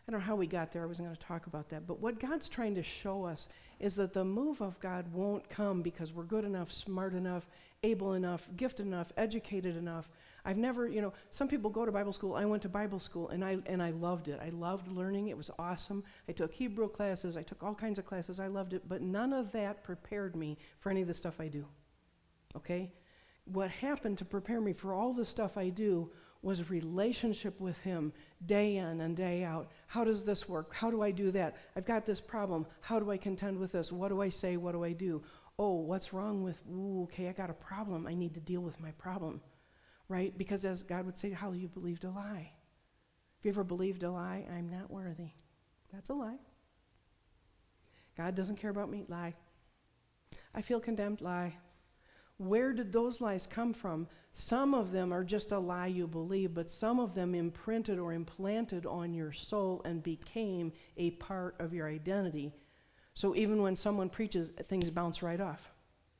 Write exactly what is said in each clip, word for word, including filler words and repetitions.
I don't know how we got there. I wasn't going to talk about that. But what God's trying to show us is that the move of God won't come because we're good enough, smart enough, able enough, gifted enough, educated enough. I've never, you know, some people go to Bible school. I went to Bible school, and I and I loved it. I loved learning. It was awesome. I took Hebrew classes. I took all kinds of classes. I loved it. But none of that prepared me for any of the stuff I do. Okay? What happened to prepare me for all the stuff I do was relationship with him day in and day out. How does this work? How do I do that? I've got this problem. How do I contend with this? What do I say? What do I do? Oh, what's wrong with, ooh, okay, I got a problem. I need to deal with my problem, right? Because as God would say, how you believed a lie. If you ever believed a lie, I'm not worthy. That's a lie. God doesn't care about me, lie. I feel condemned, lie. Where did those lies come from? Some of them are just a lie you believe, but some of them imprinted or implanted on your soul and became a part of your identity. So even when someone preaches, things bounce right off.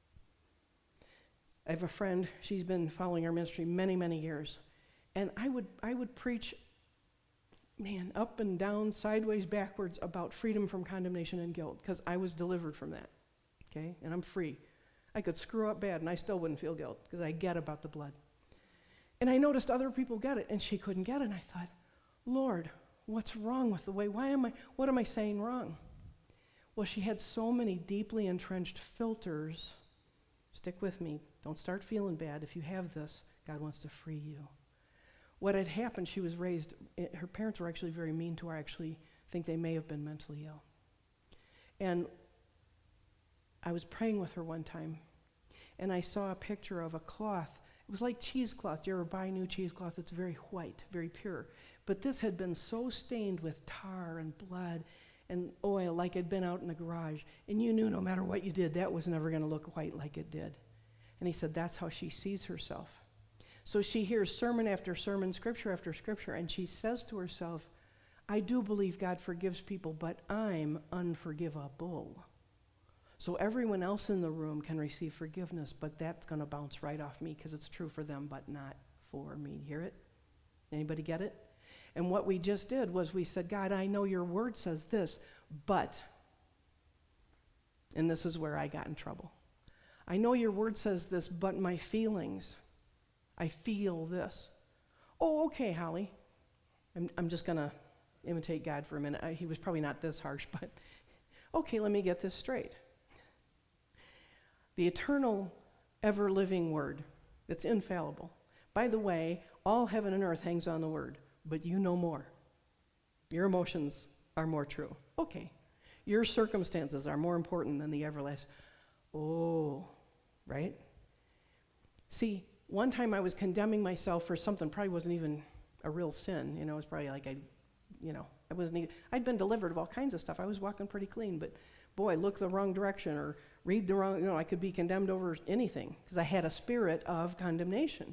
I have a friend, she's been following our ministry many, many years, and I would I would preach, man, up and down, sideways, backwards about freedom from condemnation and guilt, because I was delivered from that, okay, and I'm free. I could screw up bad and I still wouldn't feel guilt because I get about the blood. And I noticed other people get it and she couldn't get it. And I thought, Lord, what's wrong with the way? Why am I, what am I saying wrong? Well, she had so many deeply entrenched filters. Stick with me. Don't start feeling bad. If you have this, God wants to free you. What had happened, she was raised, her parents were actually very mean to her. I actually think they may have been mentally ill. And I was praying with her one time, and I saw a picture of a cloth. It was like cheesecloth. Do you ever buy new cheesecloth? It's very white, very pure. But this had been so stained with tar and blood and oil like it had been out in the garage. And you knew no matter what you did, that was never going to look white like it did. And he said, that's how she sees herself. So she hears sermon after sermon, scripture after scripture, and she says to herself, I do believe God forgives people, but I'm unforgivable. So everyone else in the room can receive forgiveness, but that's going to bounce right off me because it's true for them, but not for me. Hear it? Anybody get it? And what we just did was we said, God, I know your word says this, but, and this is where I got in trouble. I know your word says this, but my feelings, I feel this. Oh, okay, Holly. I'm, I'm just going to imitate God for a minute. I, he was probably not this harsh, but okay, let me get this straight. The eternal, ever-living word that's infallible. By the way, all heaven and earth hangs on the word, but you know more. Your emotions are more true. Okay. Your circumstances are more important than the everlasting. Oh, right? See, one time I was condemning myself for something probably wasn't even a real sin. You know, it was probably like I, you know, I wasn't even, I'd been delivered of all kinds of stuff. I was walking pretty clean, but boy, look the wrong direction or read the wrong, you know, I could be condemned over anything because I had a spirit of condemnation.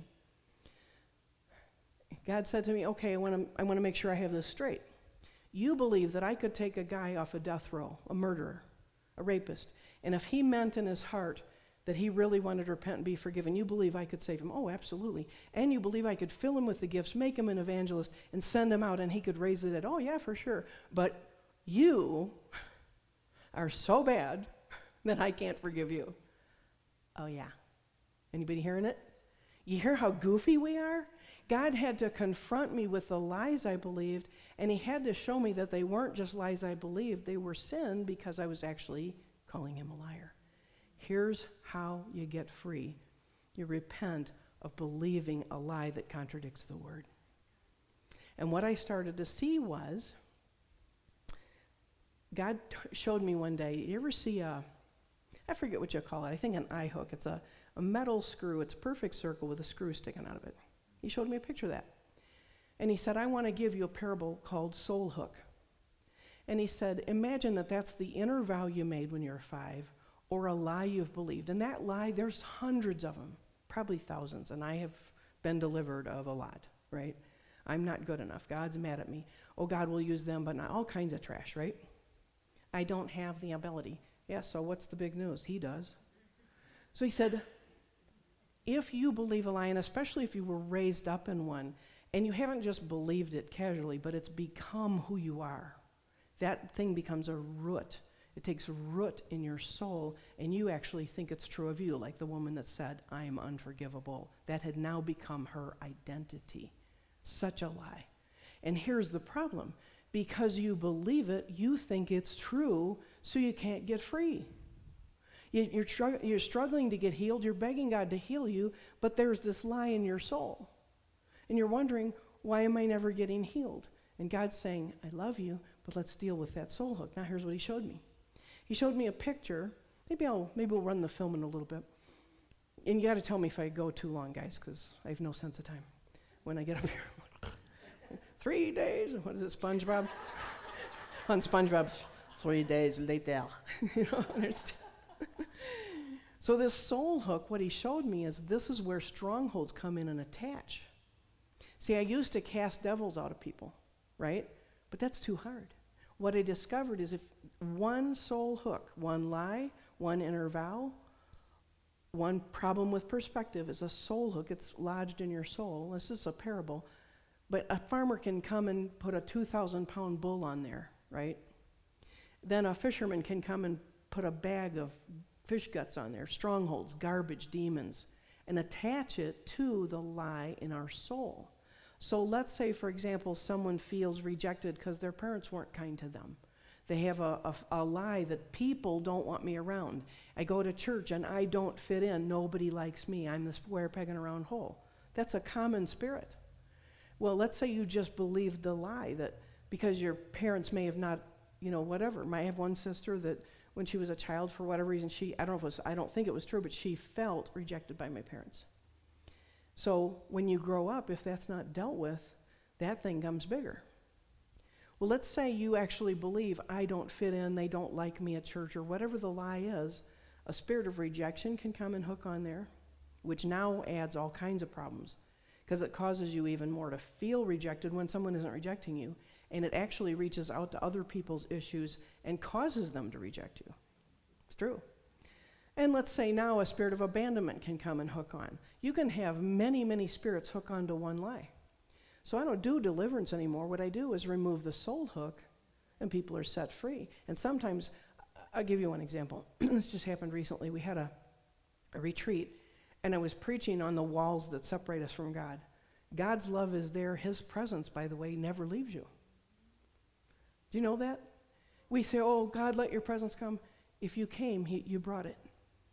God said to me, okay, I want to I want to make sure I have this straight. You believe that I could take a guy off a death row, a murderer, a rapist, and if he meant in his heart that he really wanted to repent and be forgiven, you believe I could save him? Oh, absolutely. And you believe I could fill him with the gifts, make him an evangelist, and send him out and he could raise the dead? Oh, yeah, for sure. But you are so bad that I can't forgive you. Oh, yeah. Anybody hearing it? You hear how goofy we are? God had to confront me with the lies I believed, and he had to show me that they weren't just lies I believed. They were sin because I was actually calling him a liar. Here's how you get free. You repent of believing a lie that contradicts the word. And what I started to see was, God t- showed me one day, you ever see a, I forget what you call it, I think an eye hook. It's a, a metal screw. It's a perfect circle with a screw sticking out of it. He showed me a picture of that. And he said, I want to give you a parable called Soul Hook. And he said, imagine that that's the inner vow you made when you were five, or a lie you've believed. And that lie, there's hundreds of them, probably thousands, and I have been delivered of a lot, right? I'm not good enough. God's mad at me. Oh, God will use them, but not all kinds of trash, right? I don't have the ability. Yeah, so what's the big news? He does. So he said, if you believe a lie, and especially if you were raised up in one, And you haven't just believed it casually, but it's become who you are. That thing becomes a root. It takes root in your soul, and you actually think it's true of you, like the woman that said, I am unforgivable. That had now become her identity. Such a lie. And here's the problem. Because you believe it, you think it's true, so you can't get free. You, you're, tr- you're struggling to get healed. You're begging God to heal you, but there's this lie in your soul. And you're wondering, why am I never getting healed? And God's saying, I love you, but let's deal with that soul hook. Now here's what he showed me. He showed me a picture. Maybe I'll maybe we'll run the film in a little bit. And you got to tell me if I go too long, guys, because I have no sense of time. When I get up here, three days. What is it, SpongeBob? On SpongeBob, three days later. You know, understand? So this soul hook, what he showed me is this is where strongholds come in and attach. See, I used to cast devils out of people, right? But that's too hard. What I discovered is if one soul hook, one lie, one inner vow, one problem with perspective is a soul hook. It's lodged in your soul. This is a parable. But a farmer can come and put a two thousand pound bull on there, right? Then a fisherman can come and put a bag of fish guts on there, strongholds, garbage, demons, and attach it to the lie in our soul. So let's say, for example, someone feels rejected because their parents weren't kind to them. They have a, a, a lie that people don't want me around. I go to church and I don't fit in. Nobody likes me. I'm the square peg in a round hole. That's a common spirit. Well, let's say you just believed the lie that because your parents may have not, you know, whatever. I have one sister that when she was a child, for whatever reason, she, I don't know if it was, I don't think it was true, but she felt rejected by my parents. So when you grow up, if that's not dealt with, that thing comes bigger. Well, let's say you actually believe I don't fit in, they don't like me at church, or whatever the lie is. A spirit of rejection can come and hook on there, which now adds all kinds of problems because it causes you even more to feel rejected when someone isn't rejecting you, and it actually reaches out to other people's issues and causes them to reject you. It's true. And let's say now a spirit of abandonment can come and hook on. You can have many, many spirits hook onto one lie. So I don't do deliverance anymore. What I do is remove the soul hook, and people are set free. And sometimes, I'll give you one example. This just happened recently. We had a, a retreat, and I was preaching on the walls that separate us from God. God's love is there. His presence, by the way, never leaves you. Do you know that? We say, oh, God, let your presence come. If you came, he, you brought it.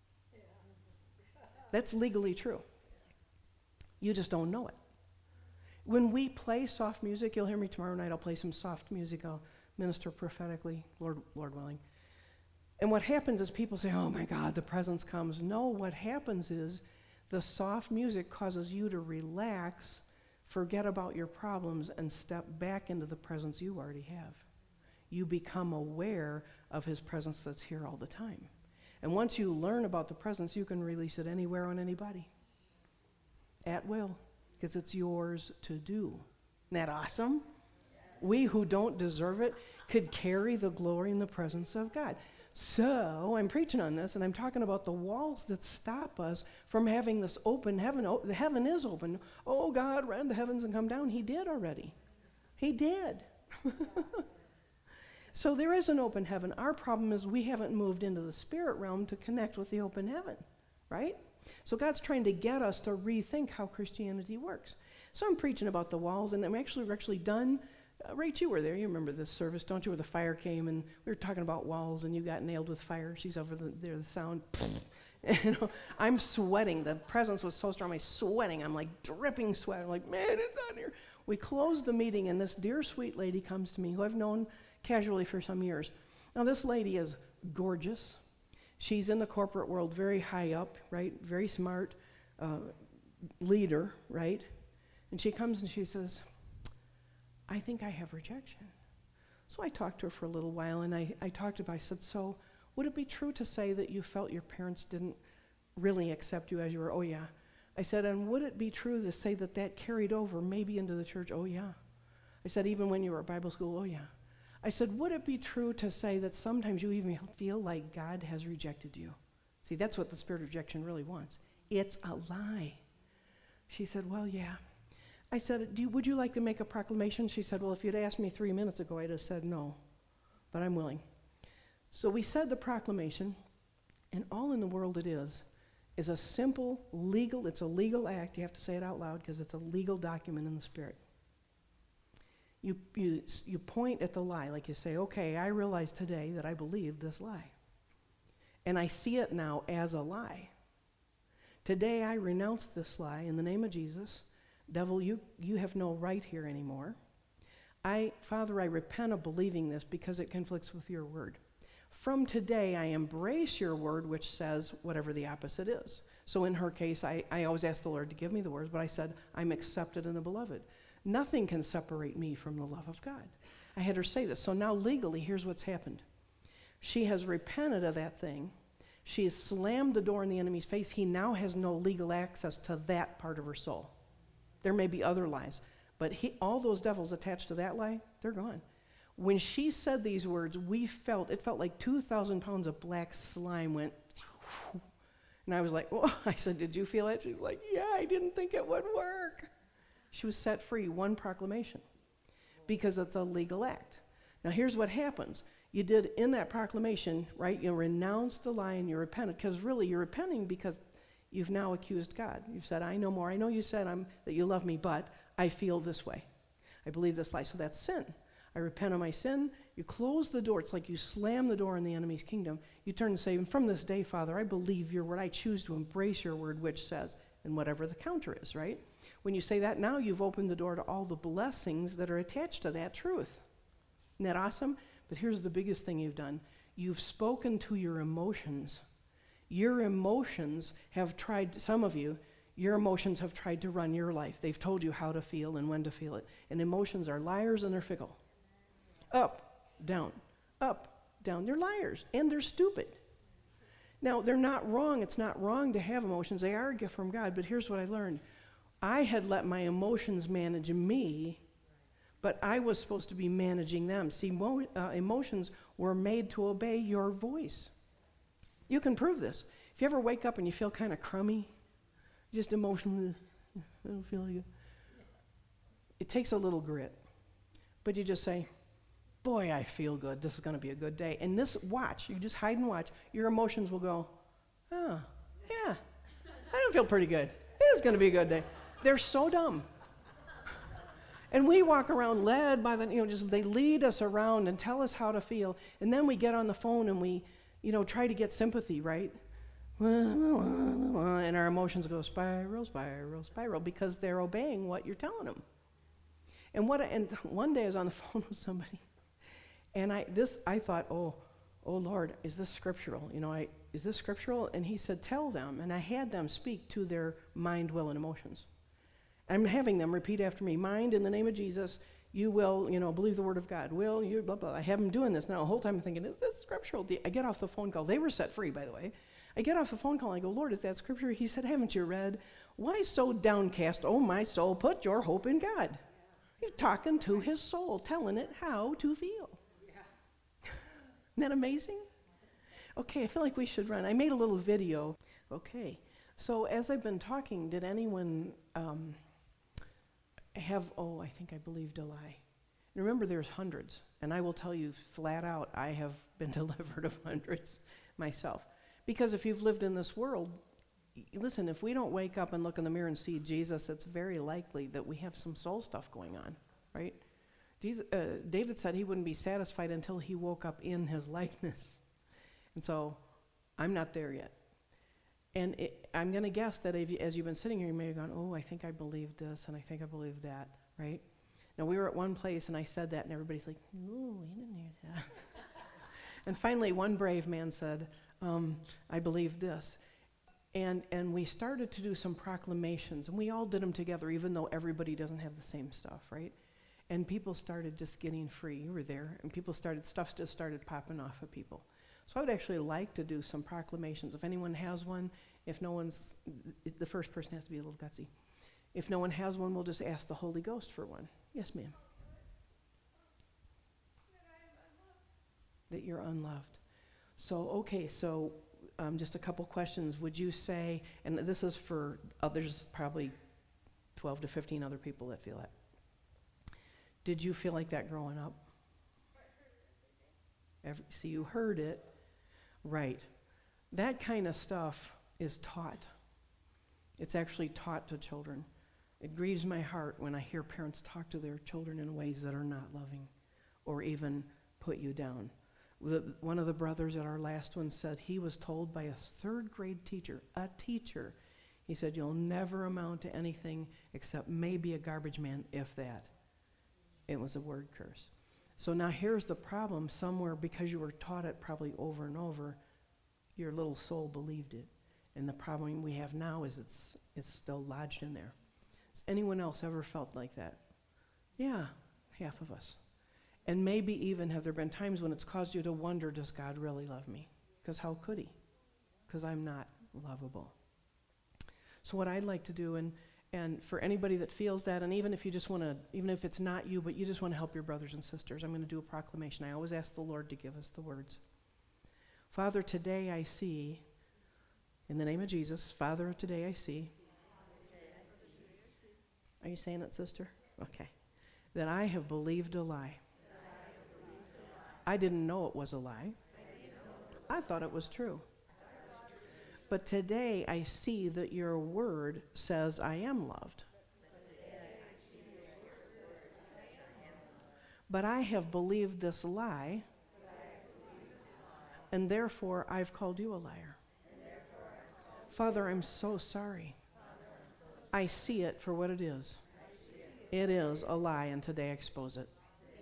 That's legally true. You just don't know it. When we play soft music, you'll hear me tomorrow night, I'll play some soft music, I'll minister prophetically, Lord, Lord willing. And what happens is people say, oh my God, the presence comes. No, what happens is the soft music causes you to relax, forget about your problems, and step back into the presence you already have. You become aware of his presence that's here all the time. And once you learn about the presence, you can release it anywhere on anybody. At will, because it's yours to do. Isn't that awesome? We who don't deserve it could carry the glory and the presence of God. So I'm preaching on this, and I'm talking about the walls that stop us from having this open heaven. Oh, the heaven is open. Oh, God, rend the heavens and come down. He did already. He did. So there is an open heaven. Our problem is we haven't moved into the spirit realm to connect with the open heaven, right? So God's trying to get us to rethink how Christianity works. So I'm preaching about the walls, and I'm actually, we're actually done. Uh, Rach, you were there. You remember this service, don't you, where the fire came, and we were talking about walls, and you got nailed with fire. She's over the, there, the sound. You know, I'm sweating. The presence was so strong. I'm sweating. I'm like dripping sweat. I'm like, man, it's on here. We closed the meeting, and this dear, sweet lady comes to me, who I've known casually for some years. Now, this lady is gorgeous. She's in the corporate world, very high up, right? Very smart uh, leader, right? And she comes and she says, I think I have rejection. So I talked to her for a little while, and I, I talked to her. I said, so would it be true to say that you felt your parents didn't really accept you as you were? Oh, yeah. I said, and would it be true to say that that carried over maybe into the church? Oh, yeah. I said, even when you were at Bible school? Oh, yeah. I said, would it be true to say that sometimes you even feel like God has rejected you? See, that's what the spirit of rejection really wants. It's a lie. She said, well, yeah. I said, Do you, would you like to make a proclamation? She said, well, if you'd asked me three minutes ago, I'd have said no, but I'm willing. So we said the proclamation, and all in the world it is, is a simple legal, it's a legal act. You have to say it out loud because it's a legal document in the Spirit. You, you, you point at the lie, like you say, okay, I realize today that I believe this lie. And I see it now as a lie. Today I renounce this lie in the name of Jesus. Devil, you, you have no right here anymore. I, Father, I repent of believing this because it conflicts with your word. From today, I embrace your word, which says whatever the opposite is. So in her case, I, I always ask the Lord to give me the words, but I said, I'm accepted in the beloved. Nothing can separate me from the love of God. I had her say this. So now legally, here's what's happened. She has repented of that thing. She has slammed the door in the enemy's face. He now has no legal access to that part of her soul. There may be other lies, but he, all those devils attached to that lie, they're gone. When she said these words, we felt, it felt like two thousand pounds of black slime went, and I was like, oh, I said, did you feel it? She was like, yeah, I didn't think it would work. She was set free, one proclamation, because it's a legal act. Now here's what happens. You did in that proclamation, right, you renounced the lie and you repented, because really you're repenting because you've now accused God. You've said, I know more. I know you said I'm, that you love me, but I feel this way. I believe this lie. So that's sin. I repent of my sin. You close the door. It's like you slam the door in the enemy's kingdom. You turn and say, and from this day, Father, I believe your word. I choose to embrace your word, which says, and whatever the counter is, right? When you say that, now you've opened the door to all the blessings that are attached to that truth. Isn't that awesome? But here's the biggest thing you've done. You've spoken to your emotions. Your emotions have tried, some of you, your emotions have tried to run your life. They've told you how to feel and when to feel it. And emotions are liars and they're fickle. Up, down, up, down. They're liars and they're stupid. Now, they're not wrong. It's not wrong to have emotions. They are a gift from God. But here's what I learned. I had let my emotions manage me, but I was supposed to be managing them. See, mo- uh, emotions were made to obey your voice. You can prove this. If you ever wake up and you feel kind of crummy, just emotionally, I don't feel like it. It takes a little grit. But you just say, boy, I feel good. This is going to be a good day. And this, watch, you just hide and watch. Your emotions will go, oh, yeah, I don't feel pretty good. It is going to be a good day. They're so dumb. And we walk around led by the, you know, just they lead us around and tell us how to feel. And then we get on the phone and we, you know, try to get sympathy, right? And our emotions go spiral, spiral, spiral because they're obeying what you're telling them. And what? And one day I was on the phone with somebody, and I this I thought, oh, oh Lord, is this scriptural? You know, I is this scriptural? And he said, tell them, and I had them speak to their mind, will, and emotions. I'm having them repeat after me. Mind, in the name of Jesus, you will, you know, believe the word of God. Will, you, blah, blah. I have them doing this now. The whole time I'm thinking, is this scriptural? I get off the phone call. They were set free, by the way. I get off the phone call and I go, Lord, is that scripture? He said, haven't you read? Why so downcast, oh my soul, put your hope in God. Yeah. He's talking to his soul, telling it how to feel. Yeah. Isn't that amazing? Okay, I feel like we should run. I made a little video. Okay, so as I've been talking, did anyone um, have, oh, I think I believed a lie. And remember, there's hundreds, and I will tell you flat out, I have been delivered of hundreds myself. Because if you've lived in this world, listen, if we don't wake up and look in the mirror and see Jesus, it's very likely that we have some soul stuff going on, right? Jesus, uh, David said he wouldn't be satisfied until he woke up in his likeness. And so I'm not there yet. And it, I'm going to guess that if you, as you've been sitting here, you may have gone, oh, I think I believe this, and I think I believe that, right? Now, we were at one place, and I said that, and everybody's like, oh, we didn't hear that. And finally, one brave man said, um, I believe this. And and we started to do some proclamations, and we all did them together, even though everybody doesn't have the same stuff, right? And people started just getting free. You were there, and people started, stuff just started popping off of people. So I would actually like to do some proclamations. If anyone has one, if no one's, the first person has to be a little gutsy. If no one has one, we'll just ask the Holy Ghost for one. Yes, ma'am. That you're unloved. So, okay, so um, just a couple questions. Would you say, and this is for others, probably twelve to fifteen other people that feel that. Did you feel like that growing up? Every, see, you heard it. Right. That kind of stuff is taught. It's actually taught to children. It grieves my heart when I hear parents talk to their children in ways that are not loving or even put you down. The, one of the brothers at our last one said he was told by a third grade teacher, a teacher, he said, you'll never amount to anything except maybe a garbage man, if that. It was a word curse. So now here's the problem. Somewhere, because you were taught it probably over and over, your little soul believed it. And the problem we have now is it's it's still lodged in there. Has anyone else ever felt like that? Yeah, half of us. And maybe even have there been times when it's caused you to wonder, does God really love me? Because how could he? Because I'm not lovable. So what I'd like to do, and and for anybody that feels that, and even if you just want to, even if it's not you, but you just want to help your brothers and sisters, I'm going to do a proclamation. I always ask the Lord to give us the words. Father, today I see, in the name of Jesus, Father, today I see. Are you saying it, sister? Okay. That I have believed a lie. I didn't know it was a lie. I thought it was true. But today I see that your word says I am loved. But I have believed this lie, and therefore I've called you a liar. Father, I'm so sorry. I see it for what it is. It is a lie, and today I expose it.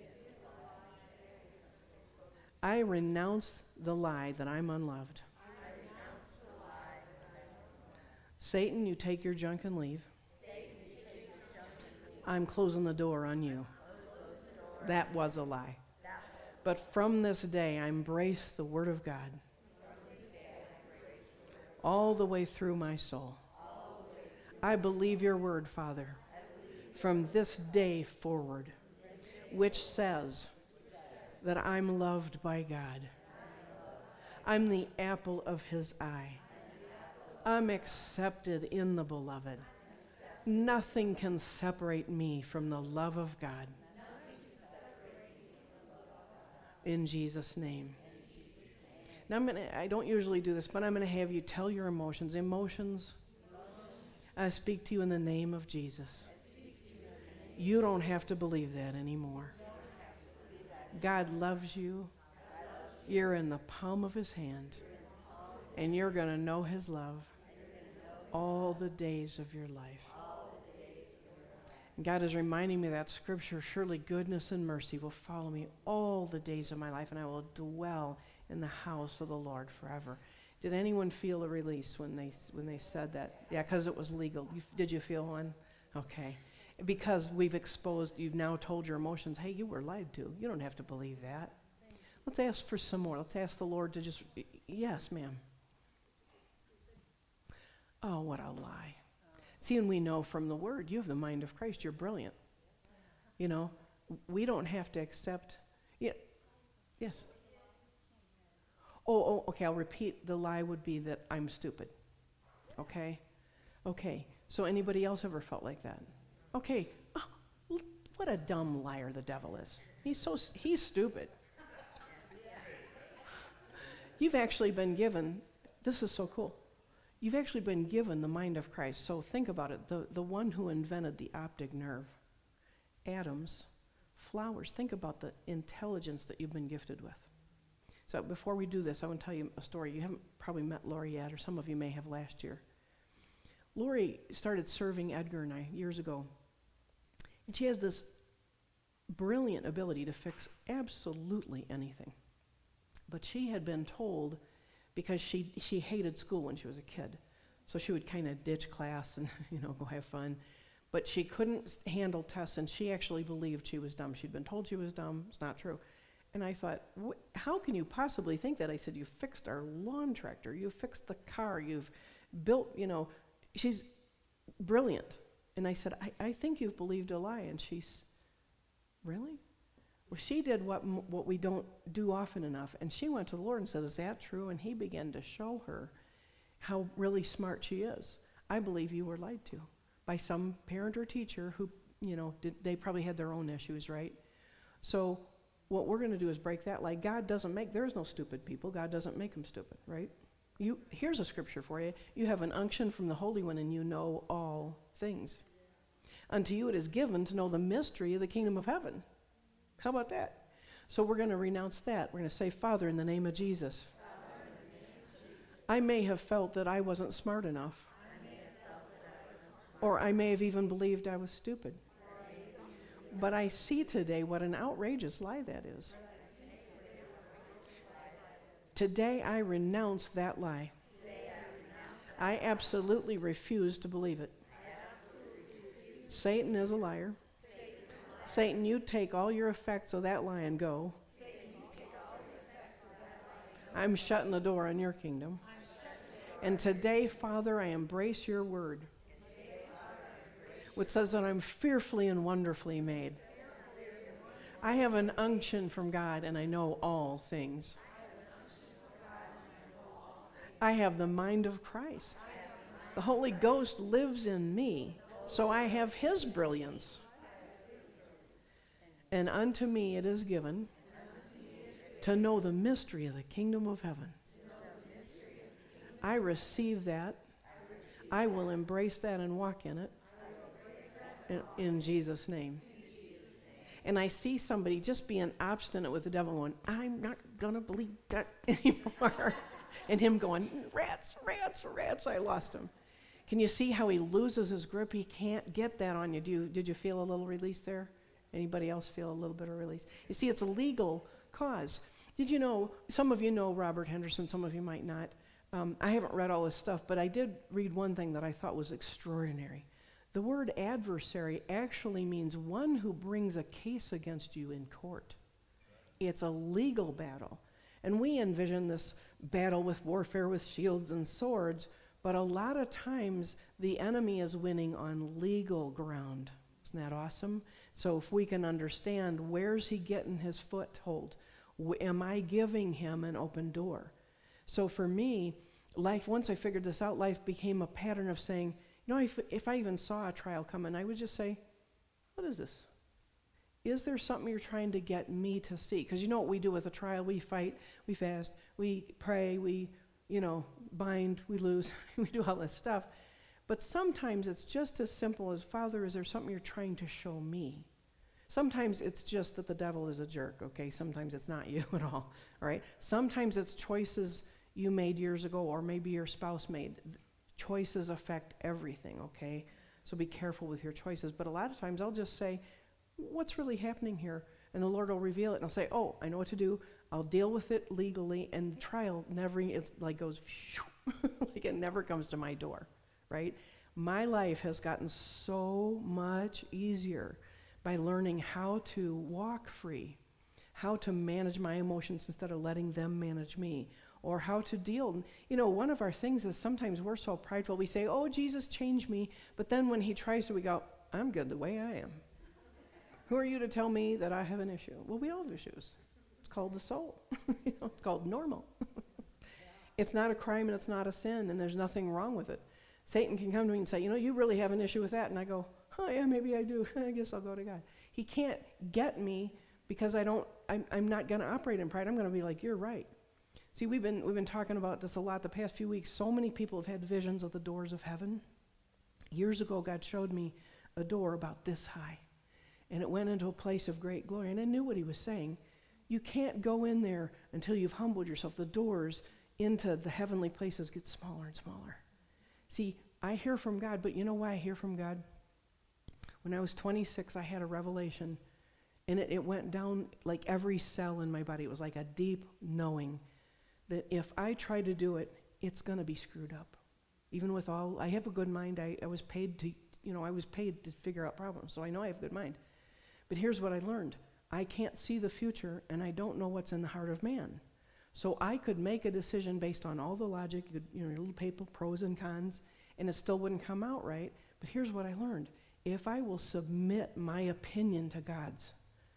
I renounce the lie that I'm unloved. Satan, you take your junk and leave. I'm closing the door on you. That was a lie. But from this day, I embrace the Word of God all the way through my soul. I believe your word, Father, from this day forward, which says that I'm loved by God. I'm the apple of his eye. I'm accepted in the beloved. Nothing can separate me from the love of God. In Jesus' name. Now I'm gonna, I don't usually do this, but I'm going to have you tell your emotions. Emotions, I speak to you in the name of Jesus. You don't have to believe that anymore. God loves you. You're in the palm of his hand. And you're going to know his love all the days of your life. And God is reminding me of that scripture, surely goodness and mercy will follow me all the days of my life, and I will dwell in the house of the Lord forever. Did anyone feel a release when they when they said that? Yeah, because it was legal. You, did you feel one? Okay. Because we've exposed, you've now told your emotions, hey, you were lied to. You don't have to believe that. Let's ask for some more. Let's ask the Lord to just, yes, ma'am. Oh, what a lie. See, and we know from the Word, you have the mind of Christ. You're brilliant. You know, we don't have to accept, yeah, yes. Oh, oh, okay, I'll repeat. The lie would be that I'm stupid. Okay? Okay, so anybody else ever felt like that? Okay, oh, what a dumb liar the devil is. He's so, he's stupid. You've actually been given, this is so cool. You've actually been given the mind of Christ. So think about it. The, the one who invented the optic nerve, atoms, flowers. Think about the intelligence that you've been gifted with. So before we do this, I want to tell you a story. You haven't probably met Lori yet, or some of you may have last year. Lori started serving Edgar and I years ago. And she has this brilliant ability to fix absolutely anything. But she had been told, because she she hated school when she was a kid, so she would kind of ditch class and you know go have fun, but she couldn't handle tests, and she actually believed she was dumb. She'd been told she was dumb. It's not true. And I thought, how can you possibly think that? I said, you fixed our lawn tractor, you fixed the car, you've built, you know, she's brilliant. And I said, I, I think you've believed a lie. And she's, really? Well, she did what what we don't do often enough, and she went to the Lord and said, is that true? And he began to show her how really smart she is. I believe you were lied to. by some parent or teacher who, you know, did, they probably had their own issues, right? So what we're going to do is break that lie. God doesn't make, there's no stupid people. God doesn't make them stupid, right? You, here's a scripture for you. You have an unction from the Holy One, and you know all things. Unto you it is given to know the mystery of the kingdom of heaven. How about that? So we're going to renounce that. We're going to say, Father, in the name of Jesus, Father, in the name of Jesus. I may have felt that I wasn't smart enough. I may have felt that I wasn't smart. Or I may have even believed I was stupid. But I see today what an outrageous lie that is. Today I renounce that lie. I absolutely refuse to believe it. Satan is a liar. Satan, you take all your effects of that lie and go. I'm shutting the door on your kingdom. And today, Father, I embrace your word, which says that I'm fearfully and wonderfully made. I have an unction from God, and I know all things. I have the mind of Christ. The Holy Ghost lives in me, so I have his brilliance. And unto me it is given to know the mystery of the kingdom of heaven. I receive that. I will embrace that and walk in it. In, in Jesus' name. And I see somebody just being obstinate with the devil going, I'm not going to believe that anymore. And him going, rats, rats, rats, I lost him. Can you see how he loses his grip? He can't get that on you. Do you did you feel a little release there? Anybody else feel a little bit of release? You see, it's a legal cause. Did you know, some of you know Robert Henderson, some of you might not. Um, I haven't read all his stuff, but I did read one thing that I thought was extraordinary. The word adversary actually means one who brings a case against you in court. It's a legal battle. And we envision this battle with warfare with shields and swords, but a lot of times the enemy is winning on legal ground. Isn't that awesome? So if we can understand, where's he getting his foothold? W- am I giving him an open door? So for me, life, once I figured this out, life became a pattern of saying, you know, if, if I even saw a trial coming, I would just say, what is this? Is there something you're trying to get me to see? Because you know what we do with a trial? We fight, we fast, we pray, we, you know, bind, we lose, we do all this stuff. But sometimes it's just as simple as, Father, is there something you're trying to show me? Sometimes it's just that the devil is a jerk, okay? Sometimes it's not you at all, all right? Sometimes it's choices you made years ago, or maybe your spouse made. Choices affect everything, okay? So be careful with your choices. But a lot of times I'll just say, what's really happening here? And the Lord will reveal it, and I'll say, oh, I know what to do. I'll deal with it legally, and the trial never, it's like goes, like it never comes to my door, right? My life has gotten so much easier by learning how to walk free, how to manage my emotions instead of letting them manage me, or how to deal. You know, one of our things is sometimes we're so prideful, we say, oh, Jesus, change me, but then when he tries to, we go, I'm good the way I am. Who are you to tell me that I have an issue? Well, we all have issues. It's called the soul. You know, it's called normal. It's not a crime and it's not a sin, and there's nothing wrong with it. Satan can come to me and say, you know, you really have an issue with that, and I go, oh yeah, maybe I do. I guess I'll go to God. He can't get me because I don't, I'm, I'm not going to operate in pride. I'm going to be like, you're right. See, we've been we've been talking about this a lot the past few weeks. So many people have had visions of the doors of heaven. Years ago, God showed me a door about this high, and it went into a place of great glory, and I knew what he was saying. You can't go in there until you've humbled yourself. The doors into the heavenly places get smaller and smaller. See, I hear from God, but you know why I hear from God? When I was twenty-six, I had a revelation, and it, it went down like every cell in my body. It was like a deep knowing that if I try to do it, it's going to be screwed up. Even with all, I have a good mind. I, I was paid to, you know, I was paid to figure out problems, so I know I have a good mind. But here's what I learned. I can't see the future, and I don't know what's in the heart of man. So I could make a decision based on all the logic, you, could, you know, your little paper, pros and cons, and it still wouldn't come out right. But here's what I learned. If I will submit my opinion to God's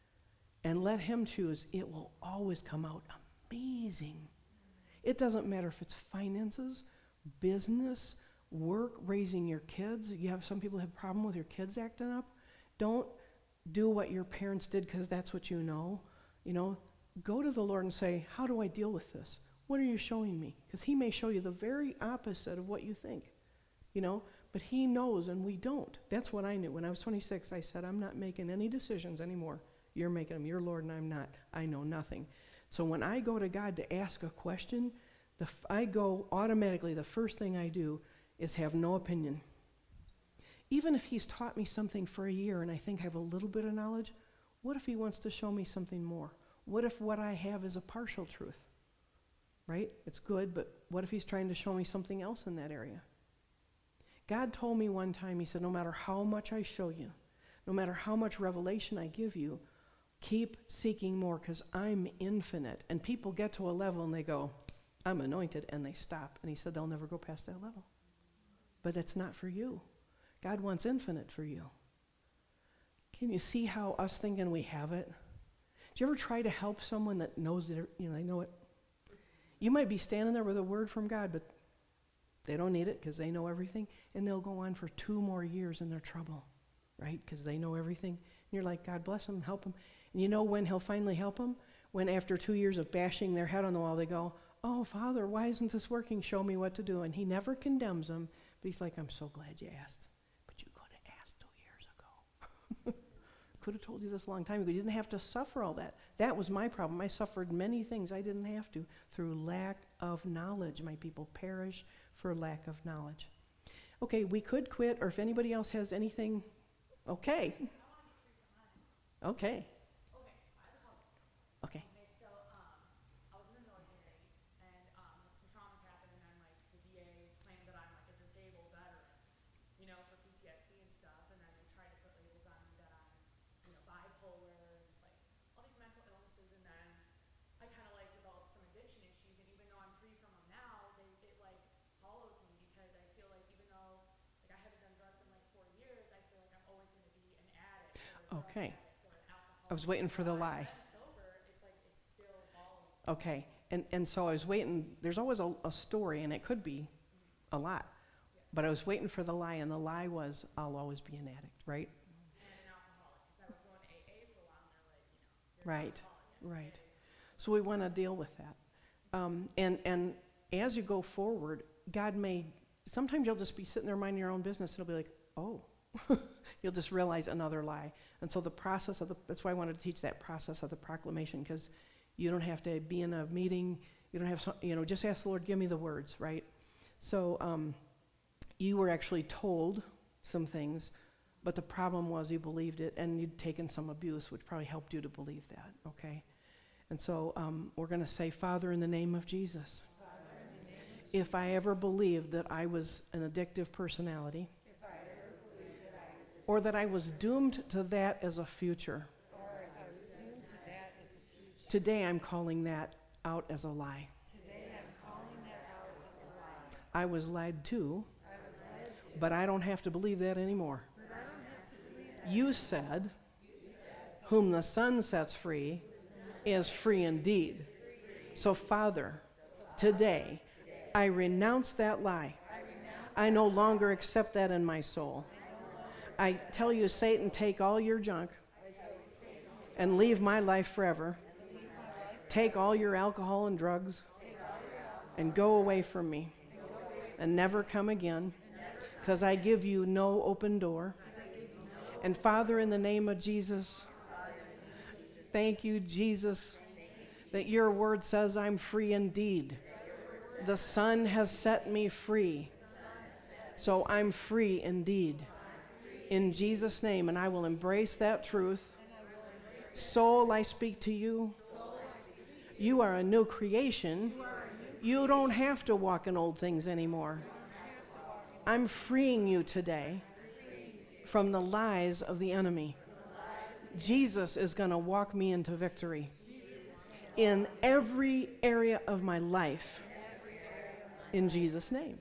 and let him choose, it will always come out amazing. It doesn't matter if it's finances, business, work raising your kids. You have some people have a problem with your kids acting up. Don't do what your parents did because that's what you know. You know, go to the Lord and say, how do I deal with this? What are you showing me? Because he may show you the very opposite of what you think, you know, but he knows and we don't. That's what I knew. When I was twenty-six, I said, I'm not making any decisions anymore. You're making them. You're Lord and I'm not. I know nothing. So when I go to God to ask a question, the f- I go automatically, the first thing I do is have no opinion. Even if he's taught me something for a year and I think I have a little bit of knowledge, what if he wants to show me something more? What if what I have is a partial truth? Right? It's good, but what if he's trying to show me something else in that area? God told me one time, he said, no matter how much I show you, no matter how much revelation I give you, keep seeking more because I'm infinite. And people get to a level and they go, I'm anointed, and they stop. And he said they'll never go past that level. But that's not for you. God wants infinite for you. Can you see how us thinking we have it? Do you ever try to help someone that knows that, you know, they know it? You might be standing there with a word from God, but they don't need it because they know everything, and they'll go on for two more years in their trouble, right? Because they know everything. And you're like, God bless them, help them. And you know when he'll finally help them? When after two years of bashing their head on the wall, they go, oh, Father, why isn't this working? Show me what to do. And he never condemns them, but he's like, I'm so glad you asked. But you could have asked two years ago. Could have told you this a long time ago. You didn't have to suffer all that. That was my problem. I suffered many things I didn't have to through lack of knowledge. My people perish for lack of knowledge. Okay, we could quit, or if anybody else has anything, okay. Okay. Okay. Okay. I was waiting for the lie. Okay. And and so I was waiting. There's always a, a story, and it could be a lot. But I was waiting for the lie, and the lie was, I'll always be an addict, right? Right, right. So we want to deal with that. Um, and and as you go forward, God may, sometimes you'll just be sitting there minding your own business, and it'll be like, oh. You'll just realize another lie. And so the process of the, that's why I wanted to teach that process of the proclamation, because you don't have to be in a meeting, you don't have, some, you know, just ask the Lord, give me the words, right? So um, you were actually told some things, but the problem was you believed it, and you'd taken some abuse, which probably helped you to believe that, okay? And so um, we're going to say, Father, in the name of Jesus, if I ever believed that I was an addictive personality, or that I was doomed to that as a future, today I'm calling that out as a lie. I was lied to, but I don't have to believe that anymore. You said, whom the Son sets free is free indeed. So, Father, today I renounce that lie. I no longer accept that in my soul. I tell you, Satan, take all your junk and leave my life forever. Take all your alcohol and drugs and go away from me and never come again, because I give you no open door. And Father, in the name of Jesus, thank you, Jesus, that your word says I'm free indeed. The Son has set me free, so I'm free indeed. In Jesus' name, and I will embrace that truth. Soul, I speak to you. You are a new creation. You don't have to walk in old things anymore. I'm freeing you today from the lies of the enemy. Jesus is going to walk me into victory in every area of my life. In Jesus' name.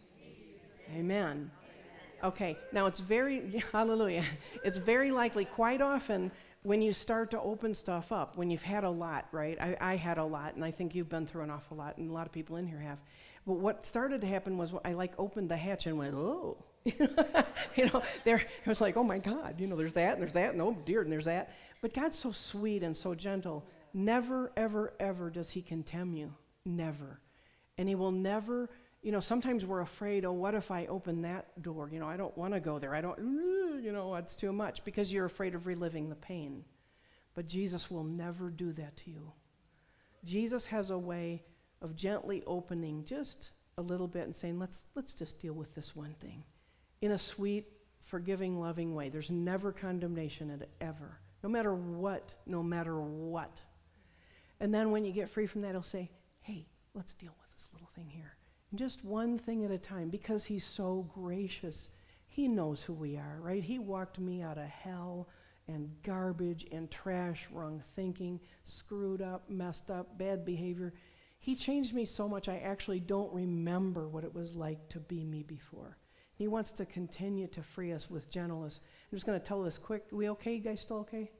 Amen. Okay, now it's very, hallelujah, it's very likely, quite often, when you start to open stuff up, when you've had a lot, right? I, I had a lot, and I think you've been through an awful lot, and a lot of people in here have. But what started to happen was I like opened the hatch and went, oh, you know, there it was like, oh my God, you know, there's that and there's that, and oh dear, and there's that. But God's so sweet and so gentle. Never, ever, ever does He condemn you. Never. And He will never, you know, sometimes we're afraid, oh, what if I open that door? You know, I don't want to go there. I don't, you know, it's too much, because you're afraid of reliving the pain. But Jesus will never do that to you. Jesus has a way of gently opening just a little bit and saying, let's let's just deal with this one thing in a sweet, forgiving, loving way. There's never condemnation in it, ever. No matter what, no matter what. And then when you get free from that, He'll say, hey, let's deal with this little thing here. And just one thing at a time, because He's so gracious. He knows who we are, right? He walked me out of hell and garbage and trash, wrong thinking, screwed up, messed up, bad behavior. He changed me so much I actually don't remember what it was like to be me before. He wants to continue to free us with gentleness. I'm just going to tell this quick. We okay? You guys still okay?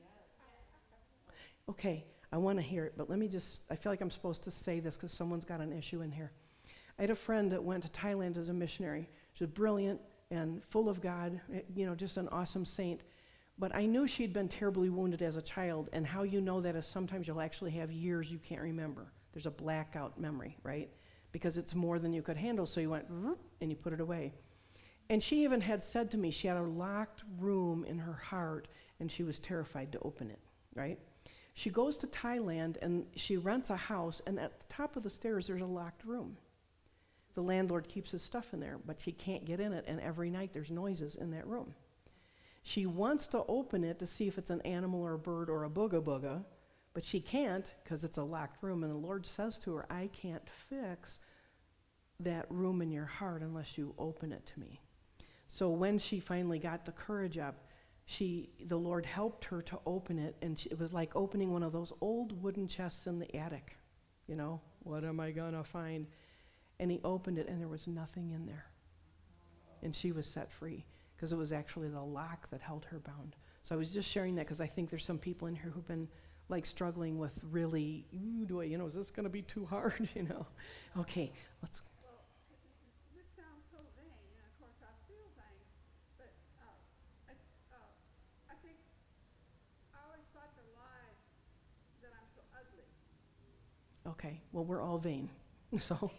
Yes. Okay, I want to hear it, but let me just, I feel like I'm supposed to say this because someone's got an issue in here. I had a friend that went to Thailand as a missionary. She was brilliant and full of God, you know, just an awesome saint. But I knew she'd been terribly wounded as a child, and how you know that is sometimes you'll actually have years you can't remember. There's a blackout memory, right? Because it's more than you could handle, so you went, and you put it away. And she even had said to me, she had a locked room in her heart, and she was terrified to open it, right? She goes to Thailand, and she rents a house, and at the top of the stairs, there's a locked room. The landlord keeps his stuff in there, but she can't get in it, and every night there's noises in that room. She wants to open it to see if it's an animal or a bird or a booga booga, but she can't because it's a locked room, and the Lord says to her, I can't fix that room in your heart unless you open it to me. So when she finally got the courage up, she, the Lord helped her to open it, and she, it was like opening one of those old wooden chests in the attic. You know, what am I gonna find? And He opened it, and there was nothing in there. And she was set free, because it was actually the lock that held her bound. So I was just sharing that because I think there's some people in here who've been like struggling with really, ooh, do I, you know, is this going to be too hard, you know? Okay, let's. Well, this sounds so vain, and of course I feel vain, but uh, I, uh, I think I always thought the lie that I'm so ugly. Okay, well, we're all vain, so.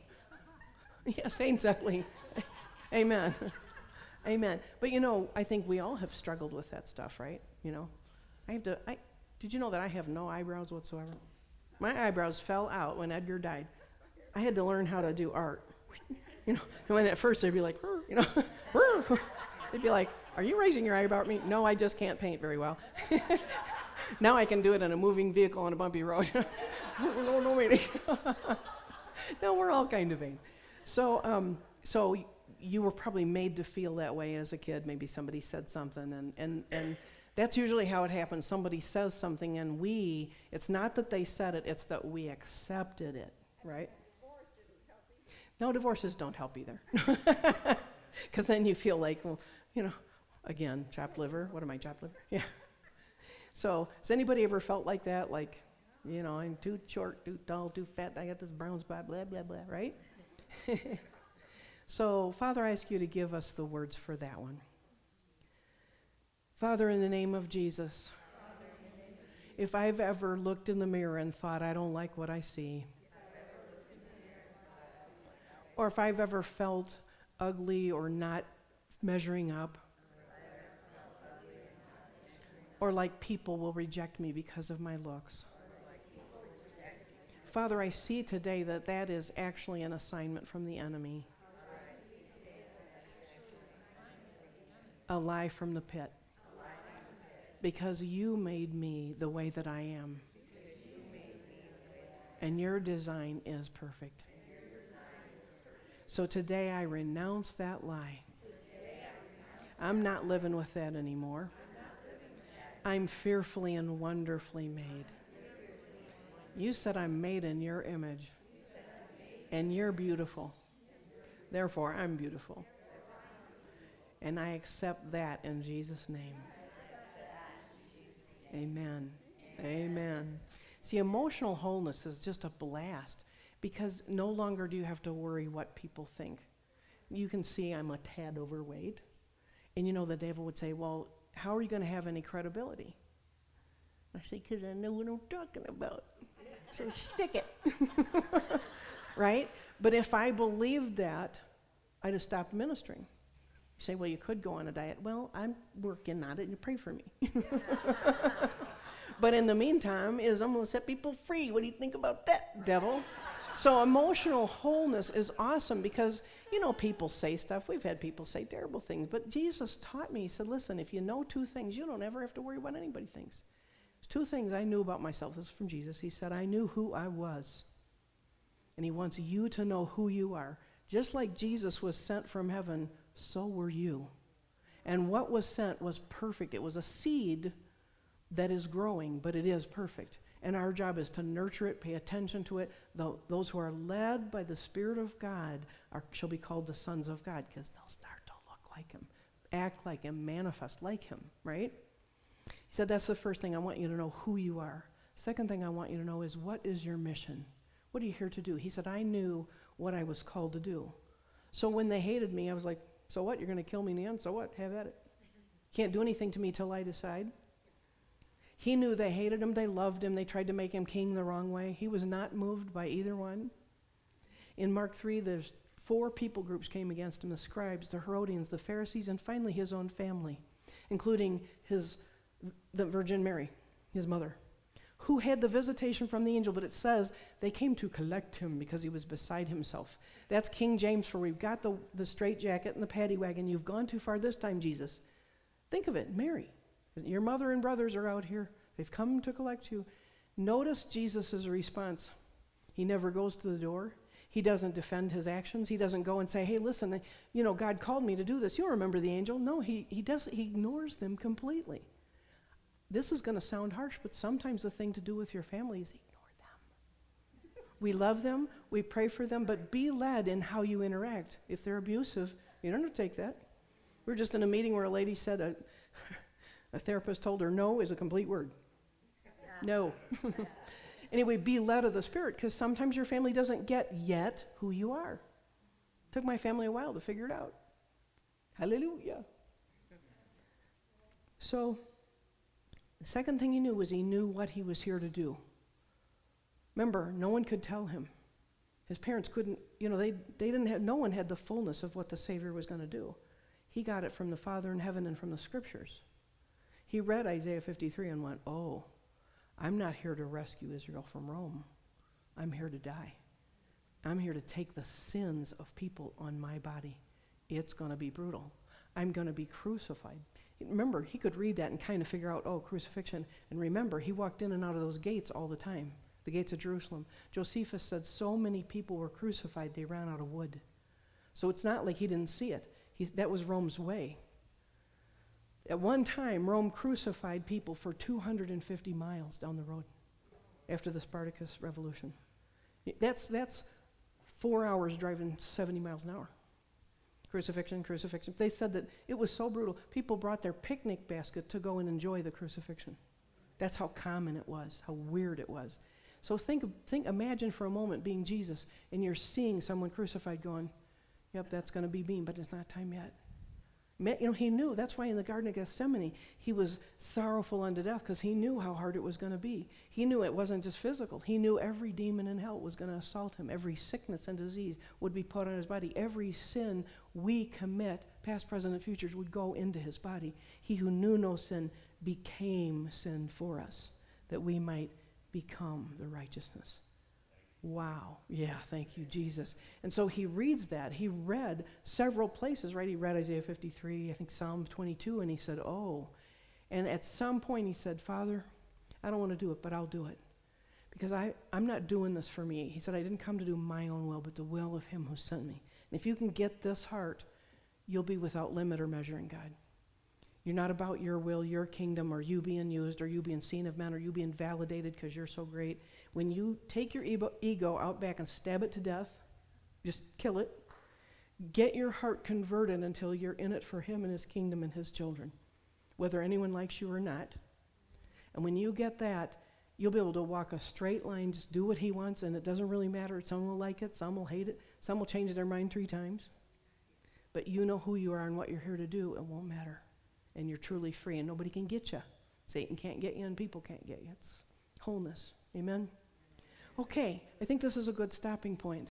Yeah, saints ugly. Amen. Amen. But you know, I think we all have struggled with that stuff, right? You know, I have to, I, did you know that I have no eyebrows whatsoever? My eyebrows fell out when Edgar died. I had to learn how to do art. You know, and when at first they'd be like, you know, they'd be like, are you raising your eyebrow at me? No, I just can't paint very well. Now I can do it in a moving vehicle on a bumpy road. no, no, wait. No, we're all kind of vain. So, um, so you were probably made to feel that way as a kid. Maybe somebody said something, and, and, and that's usually how it happens. Somebody says something, and we, it's not that they said it, it's that we accepted it, right? Divorce didn't help either. No, divorces don't help either. Because then you feel like, well, you know, again, chopped liver. What am I, chopped liver? Yeah. So has anybody ever felt like that? Like, you know, I'm too short, too tall, too fat, I got this brown spot, blah, blah, blah, right? So, Father, I ask you to give us the words for that one. Father, in the name of Jesus, if I've ever looked in the mirror and thought, I don't like what I see, or if I've ever felt ugly or not measuring up, or like people will reject me because of my looks, Father, I see today that that is actually an assignment from the enemy. A lie from the pit. Because you made me the way that I am. And your design is perfect. So today I renounce that lie. I'm not living with that anymore. I'm fearfully and wonderfully made. You said I'm made in your image. And you're beautiful. Therefore, I'm beautiful. And I accept that in Jesus' name. Amen. Amen. See, emotional wholeness is just a blast because no longer do you have to worry what people think. You can see I'm a tad overweight. And you know, the devil would say, well, how are you going to have any credibility? I say, because I know what I'm talking about. So stick it. Right? But if I believed that, I'd have stopped ministering. You say, well, you could go on a diet. Well, I'm working on it, and you pray for me. But in the meantime, is I'm going to set people free. What do you think about that, devil? So emotional wholeness is awesome because, you know, people say stuff. We've had people say terrible things. But Jesus taught me, he said, listen, if you know two things, you don't ever have to worry what anybody thinks. There's two things I knew about myself. This is from Jesus. He said, I knew who I was. And he wants you to know who you are. Just like Jesus was sent from heaven, so were you. And what was sent was perfect. It was a seed that is growing, but it is perfect. And our job is to nurture it, pay attention to it. Tho- those who are led by the Spirit of God are, shall be called the sons of God, because they'll start to look like him, act like him, manifest like him, right? He said that's the first thing. I want you to know who you are. Second thing I want you to know is, what is your mission? What are you here to do? He said, I knew what I was called to do. So when they hated me, I was like, so what? You're going to kill me in the end? So what? Have at it. Can't do anything to me till I decide. He knew they hated him, they loved him, they tried to make him king the wrong way. He was not moved by either one. In Mark three, there's four people groups came against him: the scribes, the Herodians, the Pharisees, and finally his own family, including his the Virgin Mary, his mother, who had the visitation from the angel, but it says they came to collect him because he was beside himself. That's King James for we've got the, the straitjacket and the paddy wagon. You've gone too far this time, Jesus. Think of it, Mary. Your mother and brothers are out here. They've come to collect you. Notice Jesus' response. He never goes to the door. He doesn't defend his actions. He doesn't go and say, hey, listen, you know, God called me to do this. You'll remember the angel. No, he, he, does, he ignores them completely. This is going to sound harsh, but sometimes the thing to do with your family is ignore them. We love them. We pray for them, but be led in how you interact. If they're abusive, you don't have to take that. We were just in a meeting where a lady said, a, a therapist told her no is a complete word. No. Anyway, be led of the Spirit, because sometimes your family doesn't get yet who you are. It took my family a while to figure it out. Hallelujah. So, the second thing he knew was he knew what he was here to do. Remember, no one could tell him. His parents couldn't, you know, they, they didn't have, no one had the fullness of what the Savior was going to do. He got it from the Father in heaven and from the Scriptures. He read Isaiah fifty-three and went, oh, I'm not here to rescue Israel from Rome. I'm here to die. I'm here to take the sins of people on my body. It's going to be brutal. I'm going to be crucified. Remember, he could read that and kind of figure out, oh, crucifixion. And remember, he walked in and out of those gates all the time, the gates of Jerusalem. Josephus said so many people were crucified, they ran out of wood. So it's not like he didn't see it. He, that was Rome's way. At one time, Rome crucified people for two hundred fifty miles down the road after the Spartacus Revolution. That's, that's four hours driving seventy miles an hour. Crucifixion, crucifixion. They said that it was so brutal. People brought their picnic basket to go and enjoy the crucifixion. That's how common it was, how weird it was. So think, think, imagine for a moment being Jesus, and you're seeing someone crucified going, yep, that's going to be me, but it's not time yet. You know, he knew. That's why in the Garden of Gethsemane, he was sorrowful unto death, because he knew how hard it was going to be. He knew it wasn't just physical. He knew every demon in hell was going to assault him. Every sickness and disease would be put on his body. Every sin we commit, past, present, and futures, would go into his body. He who knew no sin became sin for us, that we might become the righteousness. Wow. Yeah, thank you, Jesus. And so he reads that. He read several places, right? He read Isaiah fifty-three, I think Psalm twenty-two, and he said, oh. And at some point he said, Father, I don't want to do it, but I'll do it. Because I, I'm not doing this for me. He said, I didn't come to do my own will, but the will of him who sent me. And if you can get this heart, you'll be without limit or measure in God. You're not about your will, your kingdom, or you being used, or you being seen of men, or you being validated because you're so great. When you take your ego, ego out back and stab it to death, just kill it, get your heart converted until you're in it for him and his kingdom and his children, whether anyone likes you or not. And when you get that, you'll be able to walk a straight line, just do what he wants, and it doesn't really matter. Some will like it, some will hate it, some will change their mind three times. But you know who you are and what you're here to do, it won't matter. And you're truly free, and nobody can get you. Satan can't get you, and people can't get you. It's wholeness. Amen? Okay, I think this is a good stopping point.